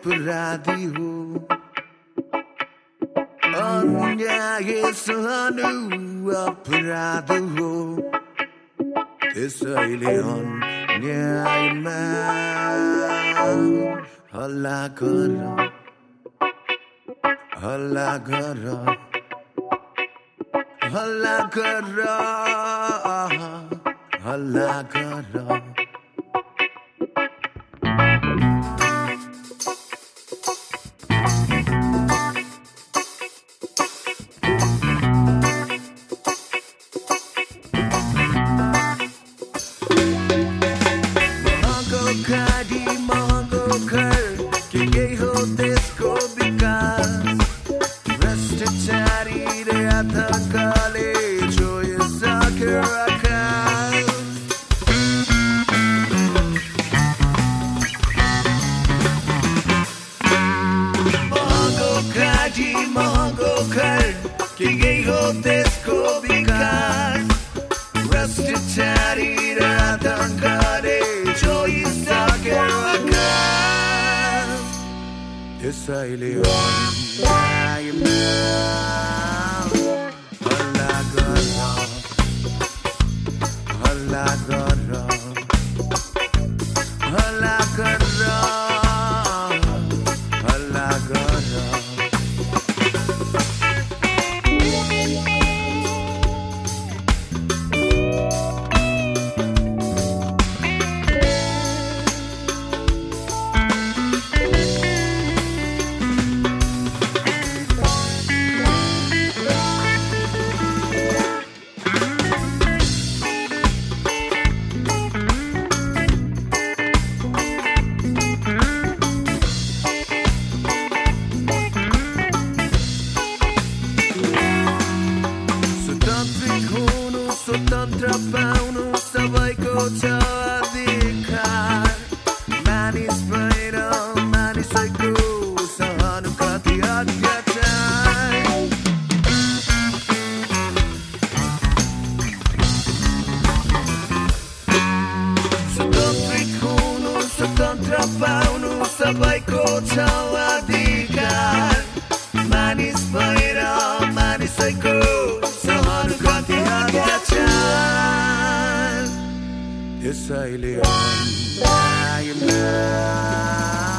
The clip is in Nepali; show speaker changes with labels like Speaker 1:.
Speaker 1: अपराधी हो अन्याय सहनु अपराध हो त्यसैले अन्यायमा हल्ला गर हल्ला गर हल्ला गर हल्ला गर महँगो घर के यही हो देशको विकास भ्रष्टाचारी र आतंकले छोइसक्यो आकाश महँगो घर के यही हो देशको विकास भ्रष्टाचारी र आतंकले छोइसक्यो आकाश त्यसैले अन्यायमा हल्ला गर हल्ला गर हल्ला गर हल्ला गर स्वतन्त्र पाउनु सबैको छ अधिकार मानिस भएर मानिसैको सहनु कति अत्याचार स्वतन्त्रित हुनु स्वतन्त्र पाउनु सबैको छ अधिकार मानिस भएर मानिसैको सहनु कति अत्याचार त्यसैले अन्यायमा